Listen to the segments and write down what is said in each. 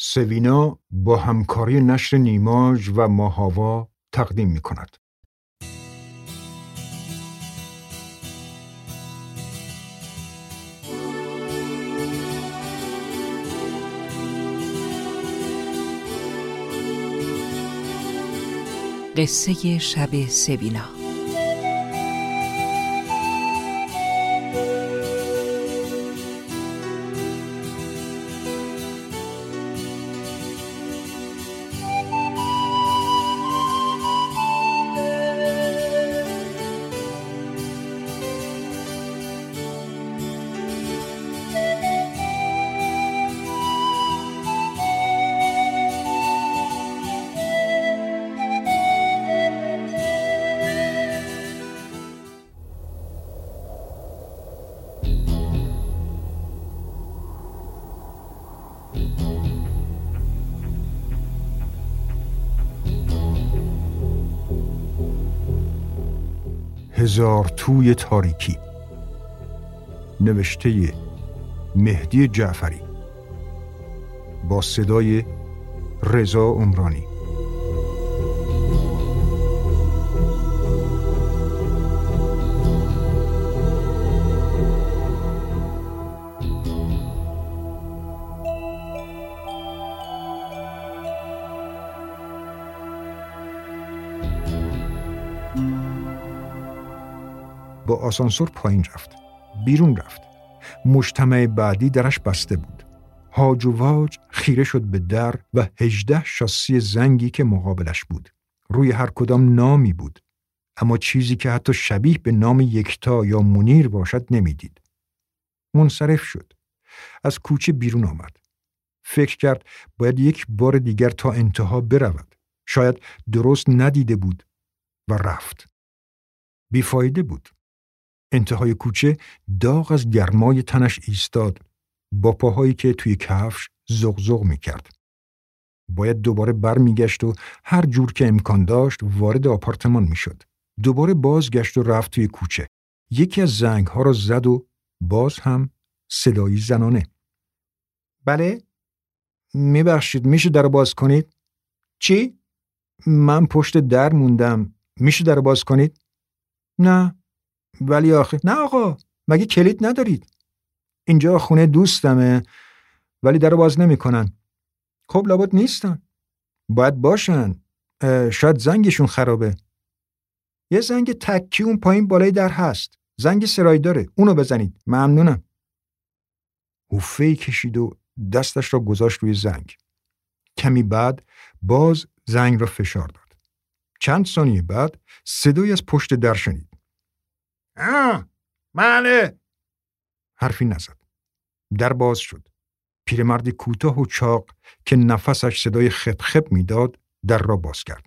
سوینا با همکاری نشر نیماژ و ماه‌آوا تقدیم می‌کند. قصه شب سوینا. هزار توی تاریکی، نوشته مهدی جعفری با صدای رضا عمرانی. با آسانسور پایین رفت. بیرون رفت. مجتمع بعدی درش بسته بود. هاج و واج خیره شد به در و 18 شاسی زنگی که مقابلش بود. روی هر کدام نامی بود. اما چیزی که حتی شبیه به نام یکتا یا منیر باشد نمیدید. منصرف شد. از کوچه بیرون آمد. فکر کرد باید یک بار دیگر تا انتها برود. شاید درست ندیده بود و رفت. بیفایده بود. انتهای کوچه داغ از گرمای تنش ایستاد با پاهایی که توی کفش زغزغ می‌کرد. باید دوباره برمیگشت و هر جور که امکان داشت وارد آپارتمان میشد. دوباره بازگشت و رفت توی کوچه. یکی از زنگ‌ها را زد و باز هم صدایی زنانه. بله؟ میبخشید میشه در باز کنید؟ چی؟ من پشت در موندم. میشه در باز کنید؟ نه. ولی آخه نه آقا، مگه کلید ندارید؟ اینجا خونه دوستمه ولی در باز نمی‌کنن. خب لابد نیستن. باید باشن. شاید زنگشون خرابه. یه زنگ تکی اون پایین بالای در هست. زنگ سرایی داره. اونو بزنید. ممنونم. حفه‌ای کشید و دستش را گذاشت روی زنگ. کمی بعد باز زنگ را فشار داد. چند ثانیه بعد صدایی از پشت در شنید. بله. حرفی نزد. در باز شد. پیرمردی کوتاه و چاق که نفسش صدای خپ خپ میداد در را باز کرد.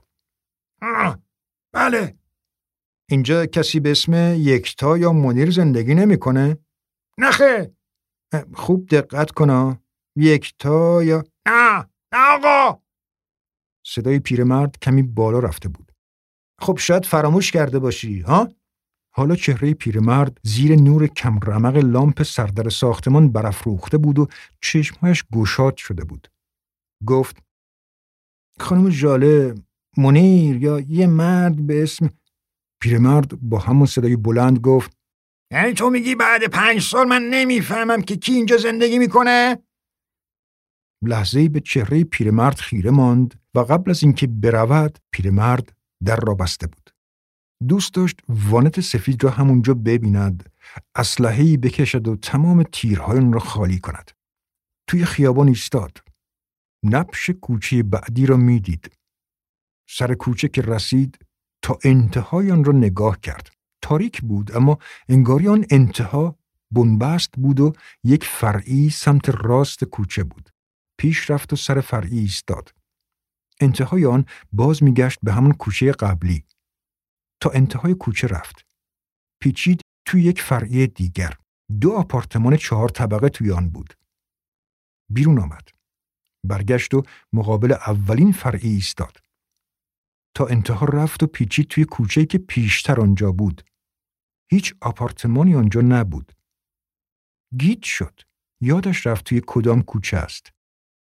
بله. اینجا کسی به اسم یکتا یا منیر زندگی نمیکنه؟ نخه. خوب دقت کن. یکتا یا نه آقا. صدای پیرمرد کمی بالا رفته بود. خب شاید فراموش کرده باشی ها؟ حالا چهره پیرمرد زیر نور کم رمق لامپ سردر ساختمان برافروخته بود و چشمهایش گشاد شده بود. گفت خانم ژاله، منیر یا یه مرد به اسم. پیرمرد با همون صدای بلند گفت یعنی تو میگی بعد 5 سال من نمیفهمم که کی اینجا زندگی میکنه؟ لحظه‌ای به چهره پیرمرد خیره ماند و قبل از اینکه برود پیرمرد در را بسته بود. دوست داشت وانت سفید را همونجا ببیند، اسلحه‌ای بکشد و تمام تیرهای اون را خالی کند. توی خیابان ایستاد. نبش کوچه بعدی را میدید. سر کوچه که رسید تا انتهای آن را نگاه کرد. تاریک بود اما انگاری آن انتها بنبست بود و یک فرعی سمت راست کوچه بود. پیش رفت و سر فرعی ایستاد. انتهای آن باز میگشت به همون کوچه قبلی. تا انتهای کوچه رفت. پیچید توی یک فرعی دیگر. 2 آپارتمان 4 طبقه توی آن بود. بیرون آمد. برگشت و مقابل اولین فرعی ایستاد. تا انتها رفت و پیچید توی کوچه‌ای که پیشتر آنجا بود. هیچ آپارتمانی آنجا نبود. گیج شد. یادش رفت توی کدام کوچه است.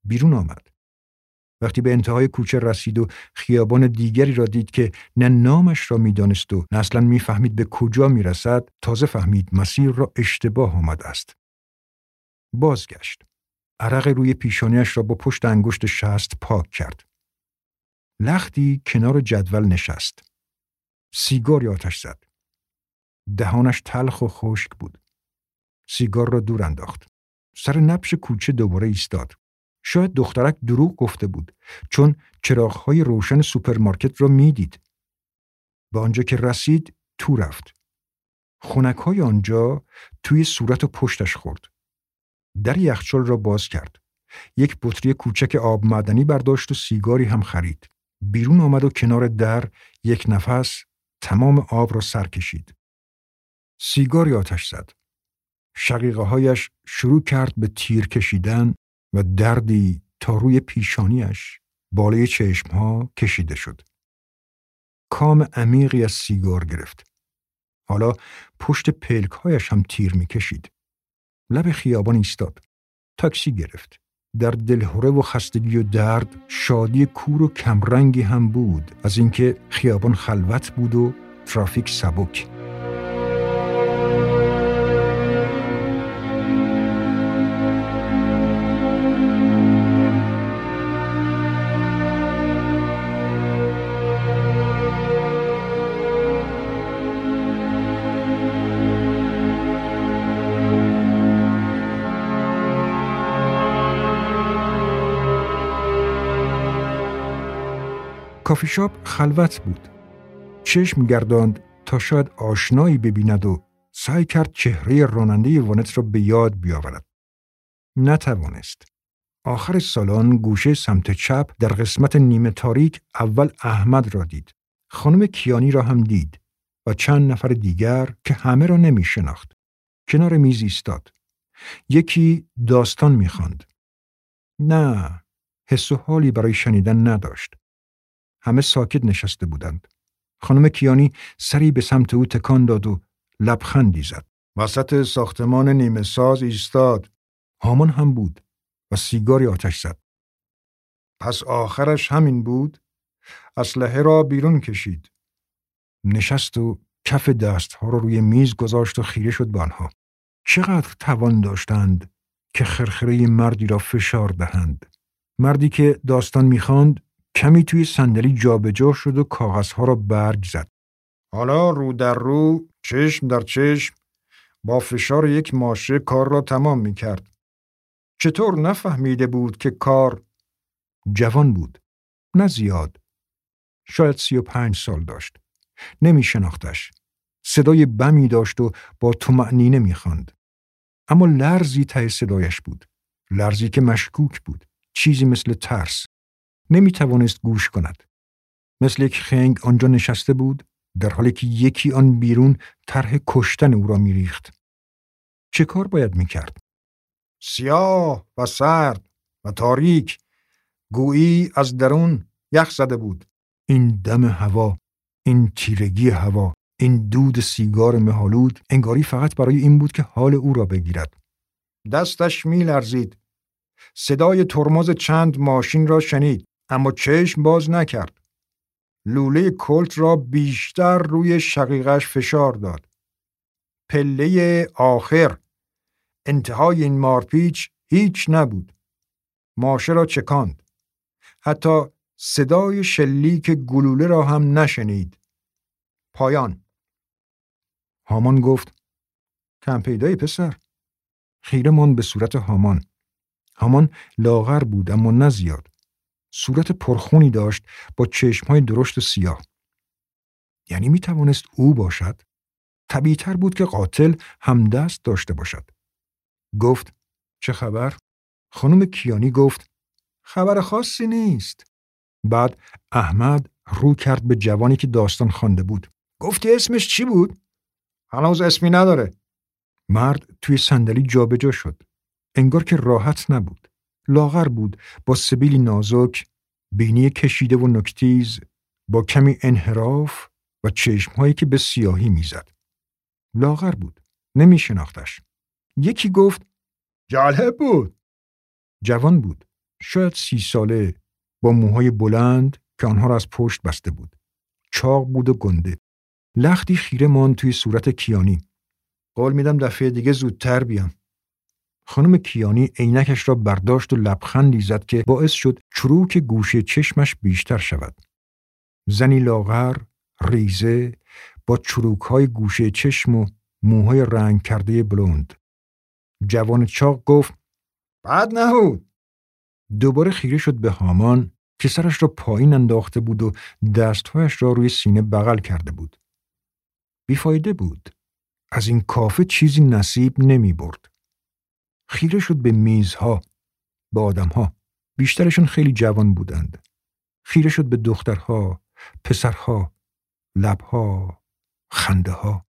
بیرون آمد. وقتی به انتهای کوچه رسید و خیابان دیگری را دید که نه نامش را می‌دانست و نه اصلاً می‌فهمید به کجا می‌رسد، تازه فهمید مسیر را اشتباه آمده است. بازگشت. عرق روی پیشانیش را با پشت انگشت شست پاک کرد. لختی کنار جدول نشست. سیگاری آتش زد. دهانش تلخ و خشک بود. سیگار را دور انداخت. سر نبش کوچه دوباره ایستاد. شاید دخترک دروغ گفته بود، چون چراغ‌های روشن سوپرمارکت را می‌دید. به آنجا که رسید تو رفت. خنک‌های آنجا توی صورت و پشتش خورد. در یخچال را باز کرد. یک بطری کوچک آب معدنی برداشت و سیگاری هم خرید. بیرون آمد و کنار در یک نفس تمام آب را سر کشید. سیگاری آتش زد. شقیقه‌هایش شروع کرد به تیر کشیدن و دردی تا روی پیشانیش بالای چشمها کشیده شد. کام عمیقی از سیگار گرفت. حالا پشت پلک‌هایش هم تیر می‌کشید. لب خیابان ایستاد. تاکسی گرفت. در دلهره و خستگی و درد شادی کور و کمرنگی هم بود از اینکه خیابان خلوت بود و ترافیک سبک. کافی شاپ خلوت بود. چشم گرداند تا شاید آشنایی ببیند و سعی کرد چهره راننده وانت را به یاد بیاورد. نتوانست. آخر سالن گوشه سمت چپ در قسمت نیمه تاریک اول احمد را دید. خانم کیانی را هم دید و چند نفر دیگر که همه را نمی شناخت. کنار میز ایستاد. یکی داستان می خواند. نه، حس و حالی برای شنیدن نداشت. همه ساکت نشسته بودند. خانم کیانی سری به سمت او تکان داد و لبخندی زد. وسط ساختمان نیمه ساز ایستاد. هامان هم بود و سیگاری آتش زد. پس آخرش همین بود؟ اسلحه را بیرون کشید. نشست و کف دستها را روی میز گذاشت و خیره شد به آنها. چقدر توان داشتند که خرخره مردی را فشار دهند. مردی که داستان می‌خواند کمی توی صندلی جابجا شد و کاغذها را برگ زد. حالا رو در رو، چشم در چشم، با فشار یک ماشه کار را تمام می کرد. چطور نفهمیده بود که کار؟ جوان بود. نه زیاد. شاید 35 سال داشت. نمی شناختش. صدای بمی داشت و با طمأنینه می خواند. اما لرزی ته صدایش بود. لرزی که مشکوک بود. چیزی مثل ترس. نمی توانست گوش کند. مثل یک خنگ آنجا نشسته بود در حالی که یکی آن بیرون طرح کشتن او را می ریخت. چه کار باید می کرد؟ سیاه و سرد و تاریک، گویی از درون یخ زده بود. این دم هوا، این تیرگی هوا، این دود سیگار مه‌آلود انگاری فقط برای این بود که حال او را بگیرد. دستش می لرزید. صدای ترمز چند ماشین را شنید، اما چشم باز نکرد. لوله کلت را بیشتر روی شقیقش فشار داد. پله آخر، انتهای این مارپیچ هیچ نبود. ماشه را چکاند. حتی صدای شلیک گلوله را هم نشنید. پایان. هامان گفت: کم پیدایی پسر. خیره ماند به صورت هامان. هامان لاغر بود اما نه زیاد. صورت پرخونی داشت با چشمهای درشت و سیاه. یعنی می توانست او باشد؟ طبیعی‌تر بود که قاتل همدست داشته باشد. گفت: چه خبر؟ خانم کیانی گفت: خبر خاصی نیست. بعد احمد رو کرد به جوانی که داستان خوانده بود. گفتی اسمش چی بود؟ هنوز اسمی نداره. مرد توی صندلی جابجا شد. انگار که راحت نبود. لاغر بود با سبیلی نازک، بینی کشیده و نکتیز، با کمی انحراف و چشمهایی که به سیاهی میزد. لاغر بود. نمی شناختش. یکی گفت: جالب بود. جوان بود. شاید 30 ساله، با موهای بلند که آنها را از پشت بسته بود. چاق بود و گنده. لختی خیره ماند توی صورت کیانی. قول میدم دفعه دیگه زودتر بیام. خانم کیانی عینکش را برداشت و لبخندی زد که باعث شد چروک گوشه چشمش بیشتر شود. زنی لاغر، ریزه، با چروک‌های گوشه چشم و موهای رنگ کرده بلوند. جوان چاق گفت: بد نبود. دوباره خیره شد به هامان که سرش را پایین انداخته بود و دستهایش را روی سینه بغل کرده بود. بیفایده بود. از این کافه چیزی نصیب نمی برد. خیره شد به میزها، به آدمها. بیشترشون خیلی جوان بودند. خیره شد به دخترها، پسرها، لبها، خنده ها.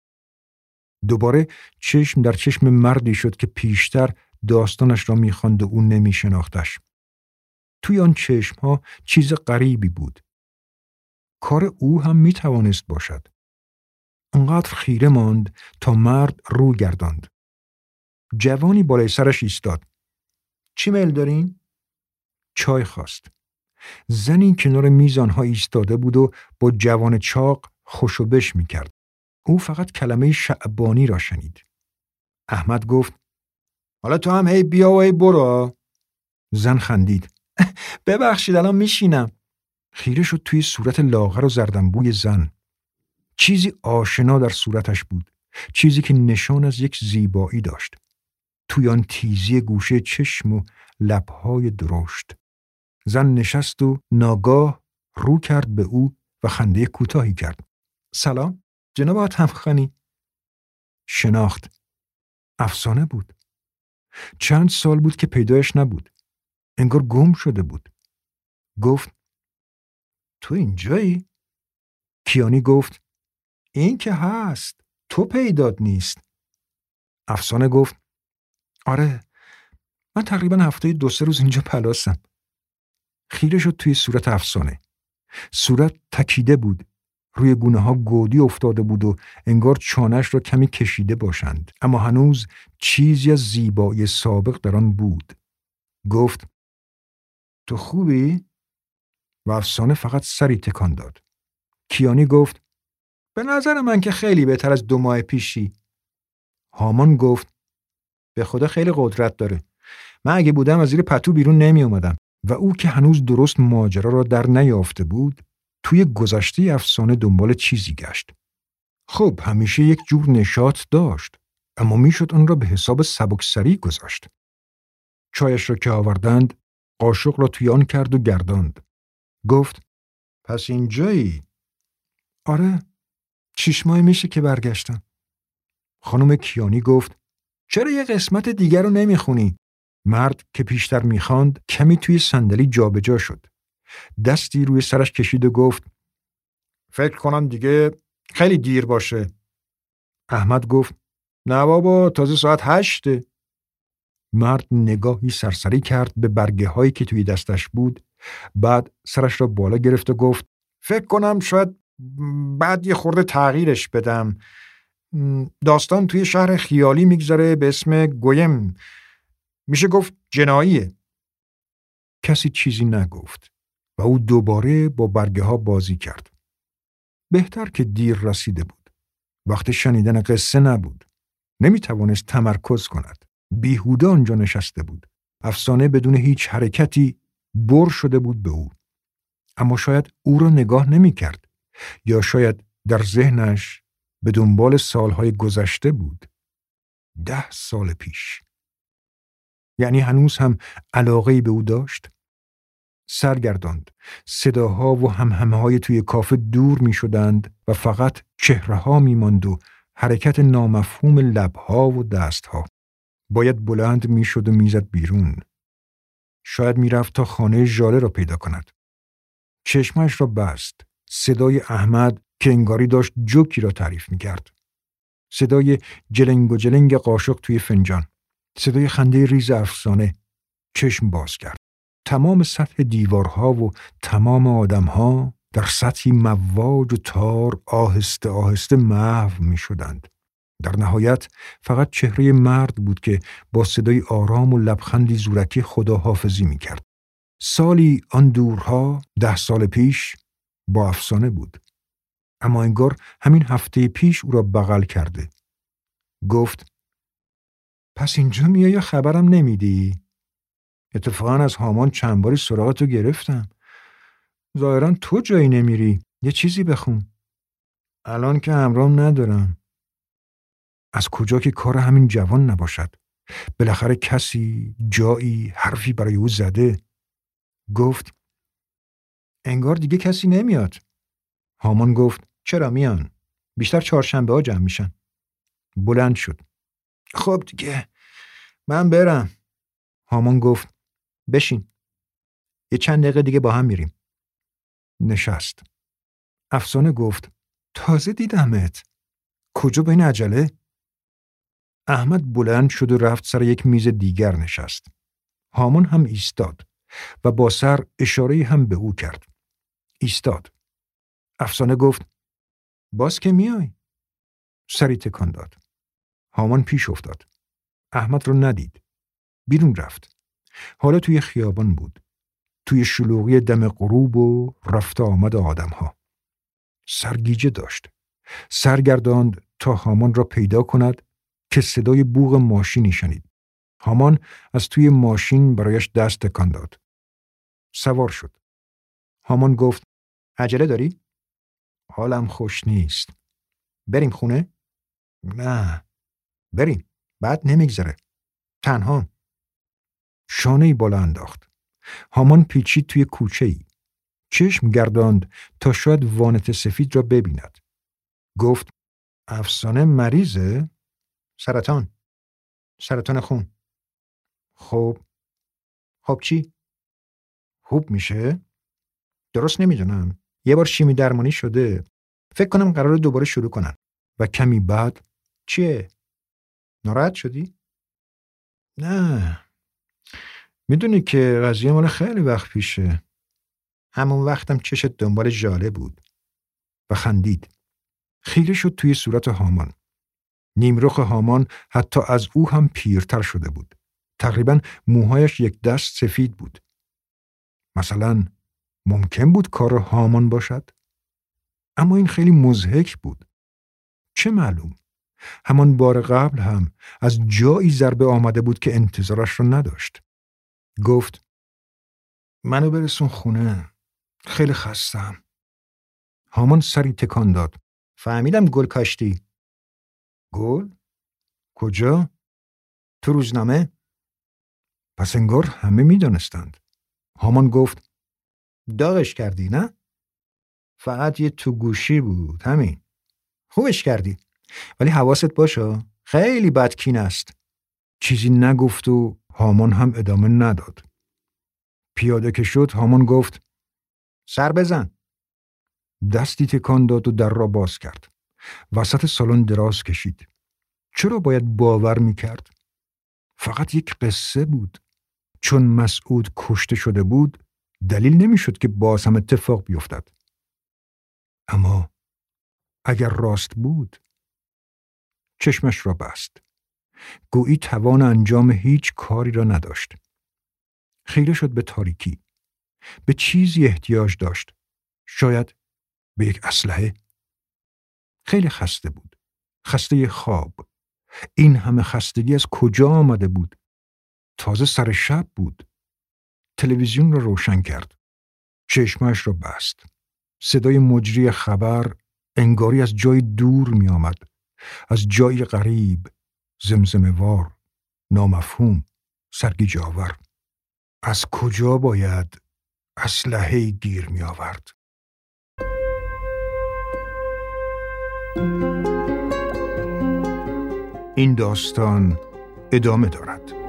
دوباره چشم در چشم مردی شد که پیشتر داستانش را می‌خواند و او نمی‌شناختش. توی آن چشم‌ها چیز غریبی بود. کار او هم می‌توانست باشد. انقدر خیره ماند تا مرد رو گرداند. جوانی بالای سرش ایستاد. چی میل دارین؟ چای خواست. زنی کنار میز آنها ایستاده بود و با جوان چاق خوشو بش می‌کرد. او فقط کلمه شعبانی را شنید. احمد گفت: حالا تو هم هی بیا و هی برو. زن خندید. ببخشید الان میشینم. خیره شد توی صورت لاغر و زردنبوی زن. چیزی آشنا در صورتش بود. چیزی که نشان از یک زیبایی داشت. توی آن تیزی گوشه چشم و لبهای درشت. زن نشست و ناگاه رو کرد به او و خنده کوتاهی کرد. سلام جناب آتمخانی. شناخت. افسانه بود. چند سال بود که پیدایش نبود. انگار گم شده بود. گفت: تو اینجایی؟ کیانی گفت: این که هست. تو پیدات نیست. افسانه گفت: آره، من تقریبا هفته 2-3 روز اینجا پلاسم. خیره شد توی صورت افسانه. صورت تکیده بود. روی گونه ها گودی افتاده بود و انگار چانش را کمی کشیده باشند. اما هنوز چیزی از زیبایی سابق در آن بود. گفت: تو خوبی؟ و افسانه فقط سری تکان داد. کیانی گفت: به نظر من که خیلی بهتر از 2 ماه پیشی. هامان گفت: به خدا خیلی قدرت داره. من اگه بودم از زیر پتو بیرون نمی اومدم. و او که هنوز درست ماجرا را در نیافته بود، توی گذشته افسانه دنبال چیزی گشت. خب همیشه یک جور نشاط داشت، اما میشد آن را به حساب سبکسری گذاشت. چایش را که آوردند، قاشق را توی آن کرد و گرداند. گفت: پس اینجایی؟ آره، 6 ماه میشه که برگشتم. خانم کیانی گفت: چرا یه قسمت دیگر رو نمیخونی؟ مرد که پیشتر میخواند کمی توی صندلی جابجا شد. دستی روی سرش کشید و گفت: فکر کنم دیگه خیلی دیر باشه. احمد گفت: نه بابا، تازه ساعت 8. مرد نگاهی سرسری کرد به برگه هایی که توی دستش بود. بعد سرش را بالا گرفت و گفت: فکر کنم شاید بعد یه خورده تغییرش بدم. داستان توی شهر خیالی میگذره به اسم گویم. میشه گفت جناییه. کسی چیزی نگفت و او دوباره با برگه ها بازی کرد. بهتر که دیر رسیده بود. وقت شنیدن قصه نبود. نمیتوانست تمرکز کند. بیهوده آنجا نشسته بود. افسانه بدون هیچ حرکتی بر شده بود به او. اما شاید او را نگاه نمی کرد. یا شاید در ذهنش به دنبال سالهای گذشته بود. 10 سال پیش. یعنی هنوز هم علاقه‌ای به او داشت. سرگرداند. صداها و همهمه‌های توی کافه دور می شدند و فقط چهره‌ها می ماند و حرکت نامفهوم لب‌ها و دست‌ها. باید بلند می شد و می زد بیرون. شاید می رفت تا خانه ژاله را پیدا کند. چشمش را بست. صدای احمد که انگاری داشت جوکی را تعریف می کرد. صدای جلنگ و جلنگ قاشق توی فنجان. صدای خنده ریز افسانه. چشم باز کرد. تمام سطح دیوارها و تمام آدمها در سطحی مواج و تار آهسته آهسته محو می شدند. در نهایت فقط چهره مرد بود که با صدای آرام و لبخندی زورکی خداحافظی می‌کرد. سالی آن دورها 10 سال پیش با افسانه بود. اما انگار همین هفته پیش او را بغل کرده. گفت: پس اینجا میای یا خبرم نمیدی؟ اتفاقا از هامان چند باری سراغتو گرفتم. ظاهرا تو جایی نمیری. یه چیزی بخون. الان که همراهم ندارم. از کجا که کار همین جوان نباشد؟ بالاخره کسی، جایی، حرفی برای او زده. گفت: انگار دیگه کسی نمیاد. هامان گفت: چرا میان؟ بیشتر چهارشنبه ها جمع میشن. بلند شد. خب دیگه من برم. هامان گفت: بشین. یه چند دقیقه دیگه با هم میریم. نشست. افسانه گفت: تازه دیدمت. کجا به این عجله؟ احمد بلند شد و رفت سر یک میز دیگر نشست. هامان هم ایستاد و با سر اشاره هم به او کرد. ایستاد. افسانه گفت: باز که میای؟ سری تکان داد. هامان پیش افتاد. احمد رو ندید. بیرون رفت. حالا توی خیابان بود. توی شلوغی دم غروب و رفت آمد آدم‌ها. سرگیجه داشت. سرگرداند تا هامان را پیدا کند که صدای بوق ماشینی شنید. هامان از توی ماشین برایش دست تکان داد. سوار شد. هامان گفت: عجله داری؟ حالم خوش نیست. بریم خونه؟ نه. بریم. بعد نمیگذره. تنها. شانه‌ای بالا انداخت. هامان پیچید توی کوچه‌ای. چشم گرداند تا شاید وانت سفید را ببیند. گفت: افسانه مریضه؟ سرطان خون. خب چی؟ خوب میشه؟ درست نمیدونم. یه بار شیمی درمانی شده. فکر کنم قراره دوباره شروع کنن. و کمی بعد: چیه؟ ناراحت شدی؟ نه. میدونی که قضیه مال خیلی وقت پیشه. همون وقتم چشت دنبال ژاله بود. و خندید. خیره شد توی صورت هامان. نیمرخ هامان حتی از او هم پیرتر شده بود. تقریباً موهایش یک دست سفید بود. مثلا ممکن بود کار هامان باشد؟ اما این خیلی مضحک بود. چه معلوم؟ همان بار قبل هم از جایی ضربه آمده بود که انتظارش را نداشت. گفت: منو برسون خونه. خیلی خستم. هامان سری تکان داد. فهمیدم گل کاشتی. گل؟ کجا؟ تو روزنامه؟ پس انگار همه میدانستند. هامان گفت: داغش کردی نه؟ فقط یه تو گوشی بود. همین. خوبش کردی. ولی حواست باشه. خیلی بدکین است. چیزی نگفت و هامان هم ادامه نداد. پیاده که شد هامان گفت: سر بزن. دستی تکان داد و در را باز کرد. وسط سالن دراز کشید. چرا باید باور میکرد؟ فقط یک قصه بود. چون مسعود کشته شده بود دلیل نمیشد که باز هم اتفاق بیفتد. اما اگر راست بود؟ چشمش را بست. گویی توان انجام هیچ کاری را نداشت. خیره شد به تاریکی. به چیزی احتیاج داشت. شاید به یک اسلحه. خیلی خسته بود. خسته خواب. این همه خستگی از کجا آمده بود؟ تازه سر شب بود. تلویزیون را روشن کرد. چشمش را بست. صدای مجری خبر انگاری از جای دور می آمد. از جای غریب، زمزمه‌وار، نامفهوم، سرگیجه آور. از کجا باید اسلحه‌ای گیر می آورد؟ این داستان ادامه دارد.